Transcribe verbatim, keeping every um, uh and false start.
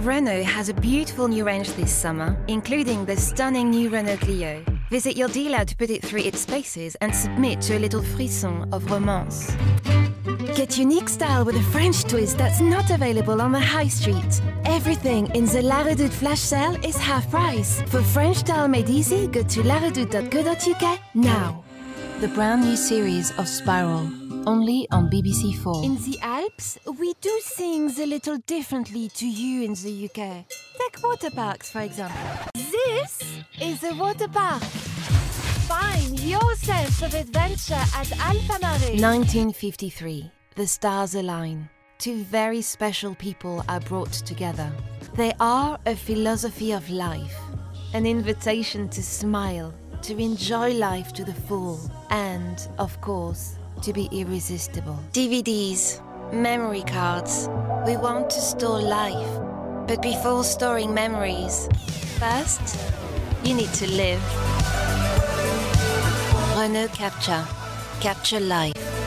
Renault has a beautiful new range this summer, including the stunning new Renault Clio. Visit your dealer to put it through its paces and submit to a little frisson of romance. Get unique style with a French twist that's not available on the high street. Everything in the La Redoute flash sale is half price. For French style made easy, go to la redoute dot co dot u k now. The brand new series of Spiral, only on B B C four. In the Alps, we do things a little differently to you in the U K. Take water parks, for example. This is a water park. Find your sense of adventure at Alpamarais. nineteen fifty-three. The stars align. Two very special people are brought together. They are a philosophy of life, an invitation to smile, to enjoy life to the full, and, of course, to be irresistible. D V Ds, memory cards. We want to store life. But before storing memories, first, you need to live. Renault Capture. Capture life.